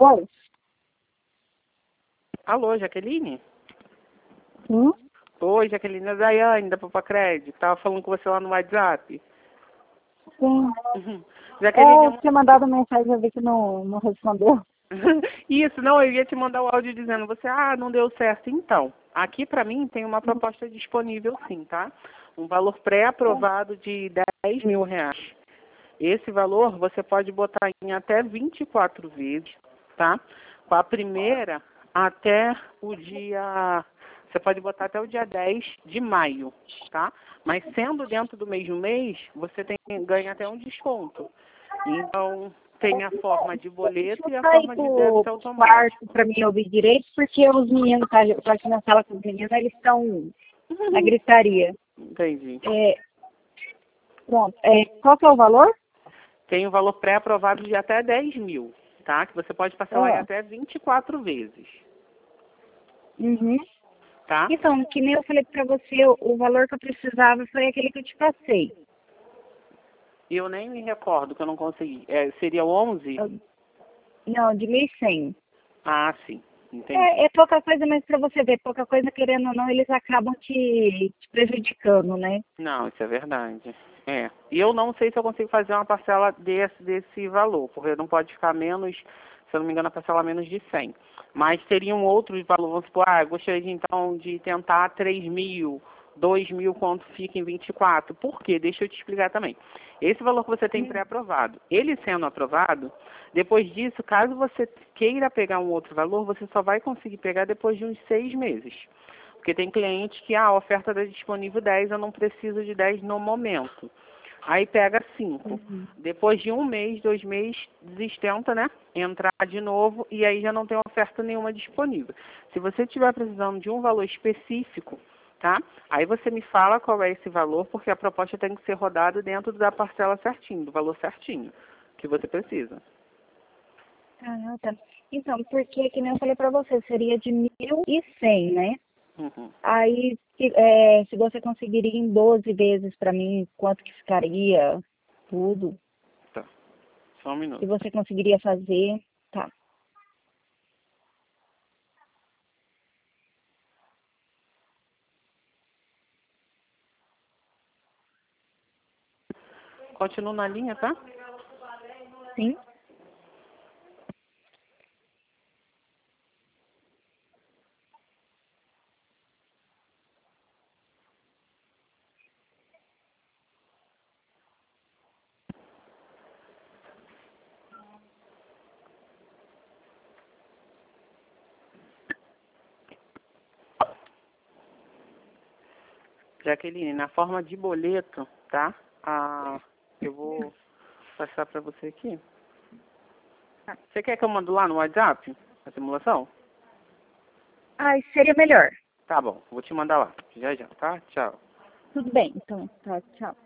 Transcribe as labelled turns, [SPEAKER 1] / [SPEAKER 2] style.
[SPEAKER 1] Oi?
[SPEAKER 2] Alô, Jaqueline?
[SPEAKER 1] Sim?
[SPEAKER 2] Oi, Jaqueline, é a Daiane da Papacred. Tava falando com você lá no WhatsApp.
[SPEAKER 1] Sim.
[SPEAKER 2] Jaqueline,
[SPEAKER 1] Eu tinha mandado mensagem, eu vi que não respondeu.
[SPEAKER 2] Isso, não, eu ia te mandar o áudio dizendo, você, não deu certo. Então, aqui pra mim tem uma proposta disponível sim, tá? Um valor pré-aprovado de R$ 10.000. Esse valor você pode botar em até 24 vezes, tá? Com a primeira até o dia... Você pode botar até o dia 10 de maio, tá? Mas sendo dentro do mesmo mês, você ganha até um desconto. Então, tem a forma de boleto e a
[SPEAKER 1] Sai
[SPEAKER 2] forma de
[SPEAKER 1] do
[SPEAKER 2] débito automático.
[SPEAKER 1] quarto pra mim ouvir direito, porque os meninos, eu tô aqui na sala com os meninos, eles estão na gritaria.
[SPEAKER 2] Entendi.
[SPEAKER 1] Pronto. Qual que é o valor?
[SPEAKER 2] Tem o valor pré-aprovado de até 10.000, tá? Que você pode parcelar em até 24 vezes,
[SPEAKER 1] Uhum.
[SPEAKER 2] tá?
[SPEAKER 1] Então, que nem eu falei pra você, o valor que eu precisava foi aquele que eu te passei.
[SPEAKER 2] E eu nem me recordo que eu não consegui. Seria 11?
[SPEAKER 1] Não, de 1.100.
[SPEAKER 2] Ah, sim. Entendi.
[SPEAKER 1] É pouca coisa, mas pra você ver, pouca coisa, querendo ou não, eles acabam te prejudicando, né?
[SPEAKER 2] Não, isso é verdade. E eu não sei se eu consigo fazer uma parcela desse valor, porque não pode ficar menos, se eu não me engano, a parcela menos de 100. Mas teria um outro valor, vamos supor, eu gostaria então de tentar 3.000, 2.000, quanto fica em 24. Por quê? Deixa eu te explicar também. Esse valor que você tem pré-aprovado, ele sendo aprovado, depois disso, caso você queira pegar um outro valor, você só vai conseguir pegar depois de uns 6 meses. Porque tem cliente que a oferta está disponível 10, eu não preciso de 10 no momento. Aí pega 5. Depois de 1 mês, 2 meses, desistenta, né? Entrar de novo e aí já não tem oferta nenhuma disponível. Se você estiver precisando de um valor específico, tá? Aí você me fala qual é esse valor, porque a proposta tem que ser rodada dentro da parcela certinho, do valor certinho que você precisa.
[SPEAKER 1] Ah, tá. Então, porque, que nem eu falei pra você, seria de 1.100, né?
[SPEAKER 2] Uhum.
[SPEAKER 1] Aí, se você conseguiria em 12 vezes pra mim, quanto que ficaria tudo?
[SPEAKER 2] Tá. Só um minuto.
[SPEAKER 1] Se você conseguiria fazer, tá.
[SPEAKER 2] Continuo na linha, tá?
[SPEAKER 1] Sim?
[SPEAKER 2] Jaqueline, na forma de boleto, tá? Eu vou passar para você aqui. Você quer que eu mando lá no WhatsApp a simulação?
[SPEAKER 1] Ai, seria melhor.
[SPEAKER 2] Tá bom, vou te mandar lá. Já, tá? Tchau.
[SPEAKER 1] Tudo bem, então, tá, tchau.